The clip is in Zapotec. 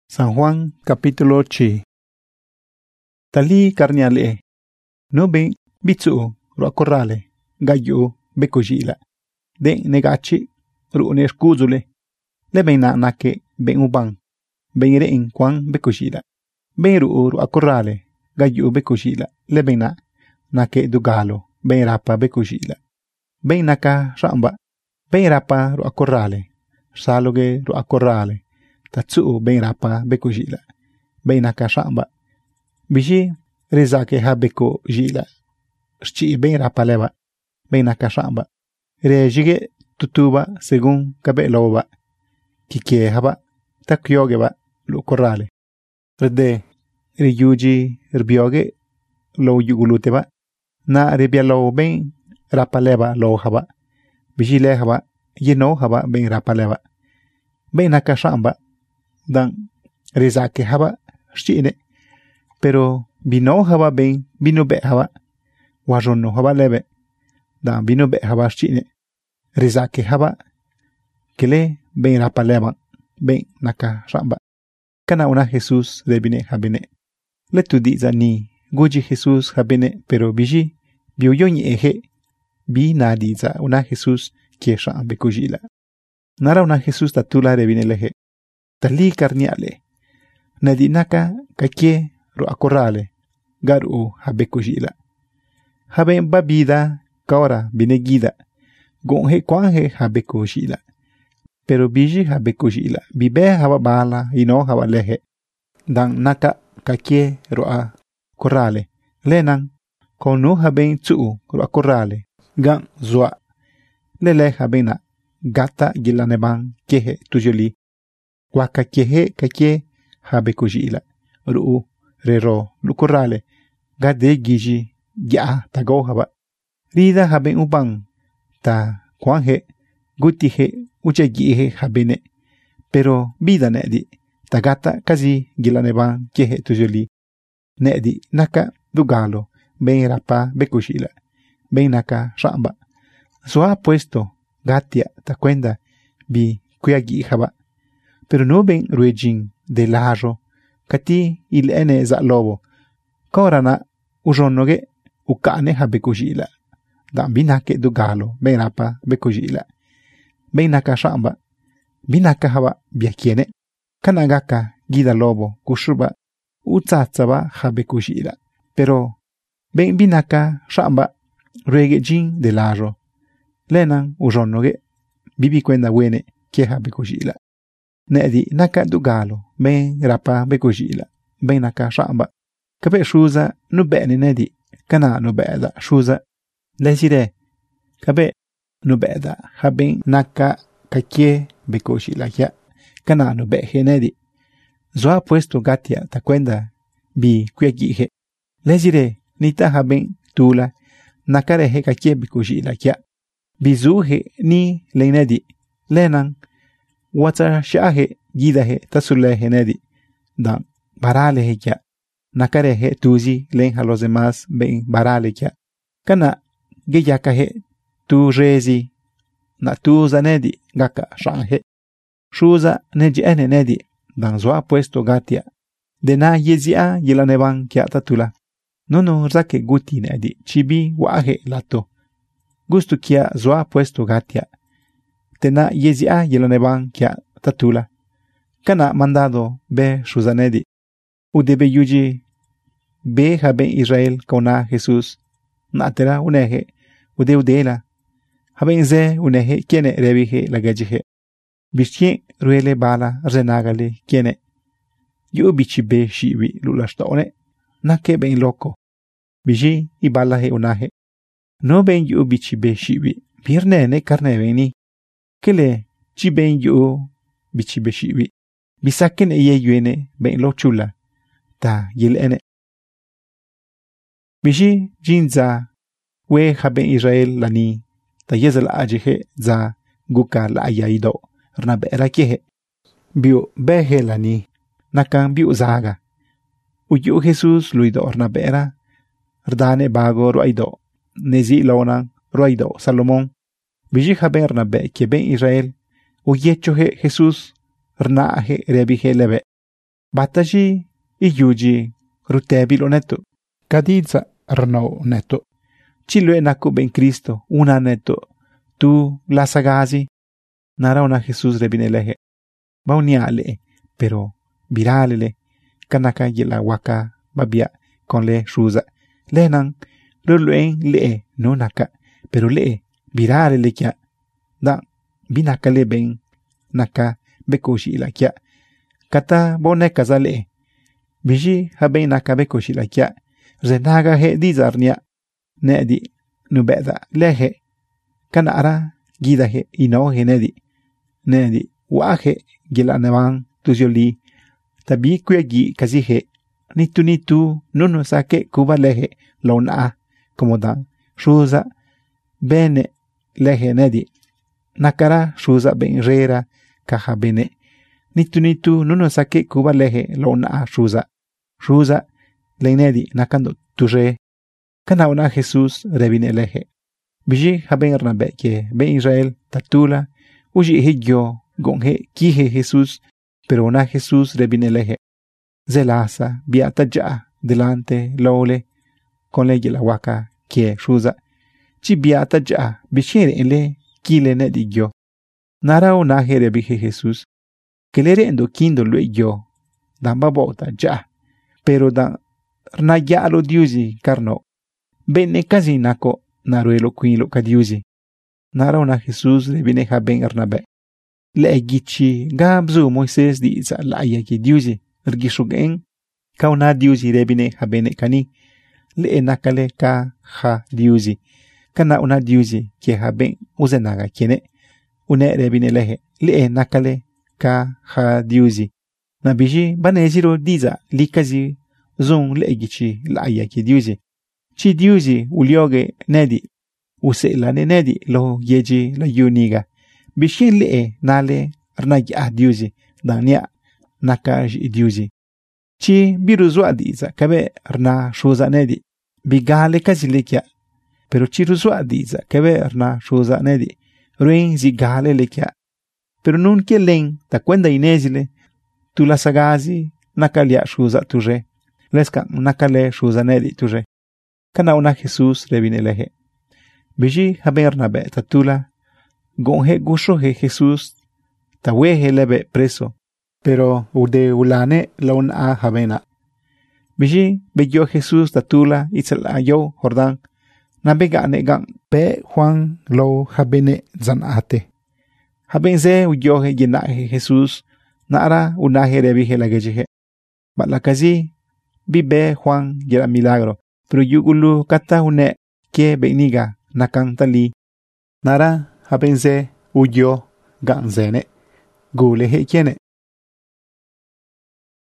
San Juan capítulo 8. Tali carniale. No ben bitsu ro corrale. Gayu becogila. Den negachi ru'ne scuzule. Le ben nake ben uban. Ben rein kwan becogila. Ben ro corrale. Gayu becogila. Le ben nake dugalo. Ben rapa becogila. Ben naka ramba. Ben rapa ro corrale. Saloge ro corrale. Tatsu ben rapa beko jila. Ben naka shamba. Biji rezake ha beko jila. Shchi ben rapa leva. Ben naka shamba. Rejige tutuba según kabe loba. Kike haba. Takyoge ba lo corrale. Rede riyuji rbioge lo yugulute ba. Na rebia lo ben rapa leva lo haba. Biji le haba. Yeno haba ben rapa leva. Ben naka shamba. Dan rezake haba shchine. Pero bino haba ben bino be haba. Wajono haba leve. Dan bino be haba shchine. Rezake haba. Kele ben rapa leva. Ben naka shamba. Kana una Jesus rebine habine. Letu di zani. Guji Jesus habine. Pero biji. Biuyoni eje. Bi na di za una Jesus kiesha bekujila. Nara una Jesus tatula rebine leje. Tali carniale. Nadinaka kake ro akorale. Garu habekujila. Haben babida kaora binegida. Gonhe kwanhe habekujila. Pero biji habekujila. Bibe haba bala ino haba lehe. Dan naka kake ro akorale. Lenang konu haben tsu ro akorale. Gan zwa. Lele habena. Gata gilaneban kehe tujoli. Waka kehe kake habekujila. Ru rero lukorale. Gade giji ya tago haba. Rida haben ubang. Ta kwanhe. Gutihe uchegihe habene. Pero vida nedi. Tagata kazi gilaneban kehe tujoli. Nedi naka dugalo. Ben rapa bekujila. Ben naka shamba. Soa puesto. Gatia takwenda. Bi kuyagi haba. Pero no ben ruejin de lajo. Kati il ene za lobo. Korana ujonoge ukane habekujila. Dan binake dugalo. Ben rapa bekujila. Ben naka shamba. Binaka haba biakiene. Kanagaka gida lobo kushuba. Utsatsaba habekujila. Pero ben binaka shamba. Ruege jin de lajo. Lenan ujonoge. Bibi kwenda wene ke habekujila. Nedi naka dugalo. Ben rapa bekujila. Ben naka shamba. Kabe shuza nubeni nedi. Kana nubeda shuza. Lezire. Kabe nubeda. Haben naka kake bekujila ya. Kana nubehe nedi. Zoa puesto gatia takwenda. Bi kuyagihe. Lezire. Nita haben tula. Nakarehe kake bekujila ya. Bizuhe ni lenedi. Lenan. Wata shahe gidahe tasulehe nedi. Dan baralehe ya. Nakarehe tuzi len a los demás ben barale ya. Kana geyakahe tu rezi. Na tuza nedi gaka shanhe. Shuza neji ene nedi. Dan zoa puesto gatia. De na yezia yilaneban kia tatula. Nono zake guti nedi. Chibi wahe lato. Gustu kia zoa puesto gatia. Tena yezia yilaneban kia tatula. Kana mandado be shuzanedi. Udebe yuji be haben Israel kauna Jesus. Natera unehe. Ude udela. Haben ze unehe kiene rebihe lagajihe. Bishien ruele bala renagale kiene. Yu bichi be shiwi lulashtaone. Nake ben loco. Biji ibalahe unahe. No ben yu bichi be shiwi. Birnene karne beni. Kele chi ben yu bichi be shiwi. Bisaken eye yuene ben lo chula. Ta yilene. Biji jinza. We haben Israel lani. Ta yezel ajehe za guka la ayaido. Rnabe rakehe. Biu behe lani. Nakan biu zaga. Uyu Jesus luido ornabera. Rdane bago ruaido. Nezi laonan ruaido Salomón. Biji haben rnabe ke ben Israel. Uyechohe Jesus. Rnaahe rebihe lebe. Bataji iyuji rutebilo neto. Kadiza rno neto. Chilue naku ben Cristo una neto. Tu la sagazi. Nara una Jesús rebineleje. Bauniale, pero viralele. Kanaka yela waka babia con le shuza. Lenan ruluen le no naka. Pero le viralele kya. Da binaka le ben naka bekoshi la kya. Kata boneka zale. Biji haben naka bekoshi la kya. Zenaga he dizarnia. Nedi nubeda lehe. Kanara gida he ino he nedi. Nedi wahe gila nevan tuzioli. Tabi kuyagi kazihe. Nitu nuno sake kuba lehe. Launa como dan. Shuza bene lehe nedi. Nakara shuza ben rera kaha bene. Nitu nuno sake kuba lehe launa shuza. Shuza lenedi nakando tuje. Kana una Jesús rebine lehe. Biji haben Barnabé que ben Israel tatula. Uji higyo gonhe kihe Jesús. Pero una Jesús rebine lehe. Zelasa biata ja delante lole. Con lege la waka que shuza. Chi biata ja bishire ele kile nedigyo. Nara una rebije Jesús. Que le rendo kindo lue yo. Dan babota ja. Pero dan rnayalo diusi karno. Bene casi nako naruelo quilo kadiusi. Nara una Jesús rebine haben Barnabé. Le gichi gabzu Moises di za la ayaki diusi. Ergishugen. Kauna diusi rebine habene kani. Le nakale ka ha diusi. Kana una diusi ke haben uzenaga kene. Une rebine lehe. Le nakale ka ha diusi. Nabiji baneziro diza likazi zon le gichi la ayaki diusi. Chi diusi ulioge nedi. Use la ne nedi lo yeji la yuniga. Bishin le nale arnagi diusi. Dania nakaj diusi. Chi biruzwa diza kabe arna shuza nedi. Bigale kazilekia. Pero chi ruzwa diza kabe arna shuza nedi. Ruin zigale lekia. Pero nun ke len ta kwenda inezile. Tu la sagazi nakalia shuza tuje. Leska nakale shuza nedi tuje. Kana una Jesús rebine lehe. Biji haben Barnabé tatula. Gonhe gusho he Jesús. Tawehe lebe preso. Pero ude ulane la una habena. Biji beyo Jesús tatula itzala yo Jordán. Nabega negan pe Juan lo habene zanate. Habenze uyohe yenahe Jesús. Nara unahe rebije la gejehe. Balakazi bibe Juan yera milagro. Pero yugulu kata une ke beniga nakantali. Nara habenze uyo ganzene. Gule he kiene.